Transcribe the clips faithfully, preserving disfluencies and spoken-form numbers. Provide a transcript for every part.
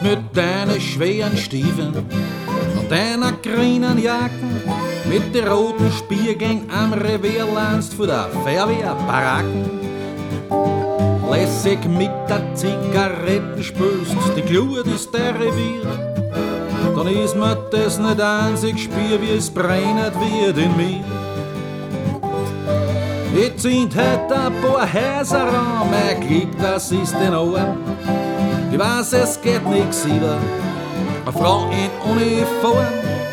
mit deinen schweren Stiefeln und deiner grünen Jacke, mit den roten Spiegeln am Revier lernst von der Feuerwehr Baracken. Lässig mit der Zigaretten spülst, die Glut ist der Revier. Dann ist mir das nicht einzig Spiel, wie es brennt wird in mir. Ich zünd heute ein paar Häuser an, mein Glück, das ist in Ordnung. Ich weiß, es geht nix über eine Frau in Uniform.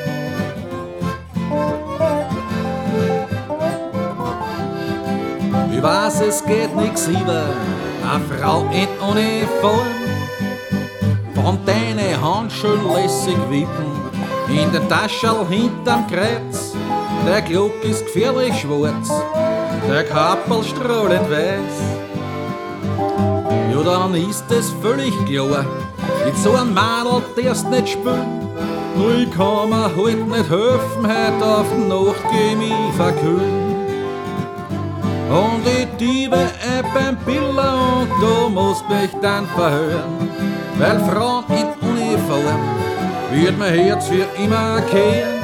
Ich weiß, es geht nix über eine Frau in Uniform. Von deine Handschuhen lässig wippen, in der Tasche hinterm Kreuz. Der Glock ist gefährlich schwarz, der Kappel strahlend weiß. Ja, dann ist es völlig klar, mit so einem Madel darfst nicht spielen. Nur ich kann mir halt nicht helfen, heute auf die Nacht geh ich mich verkühlen. Und ich diebe beim Piller und du musst mich dann verhören, weil Frauen in Uniform wird mein Herz für immer kehren.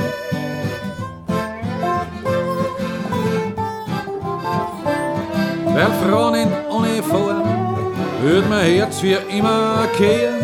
Weil Frauen in Uniform wird mein Herz für immer kehren.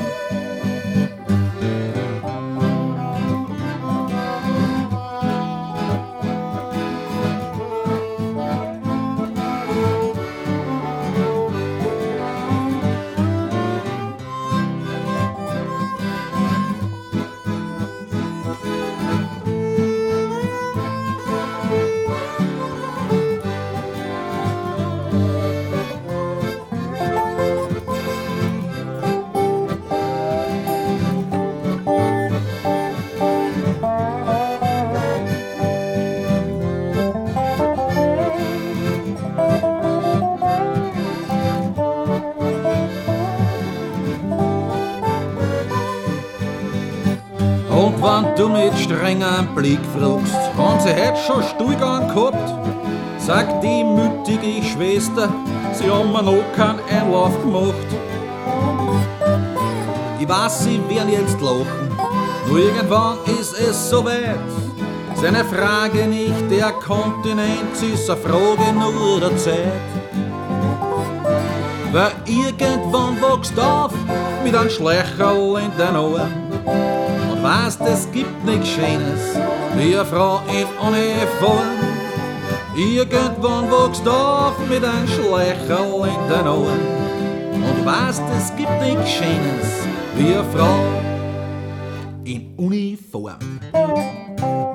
Und wenn du mit strengem Blick fragst, haben sie heute schon Stuhlgang gehabt, sagt die mütige Schwester, sie haben mir noch keinen Einlauf gemacht. Ich weiß, sie werden jetzt lachen, nur irgendwann ist es soweit. Seine Frage nicht der Kontinent, ist eine Frage nur der Zeit. Weil irgendwann wächst auf mit einem Schleicherl in den Ohren. Und weißt, es gibt nichts Schönes wie eine Frau in Uniform. Irgendwann wächst auf mit einem Schleicherl in den Ohren. Und weißt, es gibt nichts Schönes wie eine Frau in Uniform.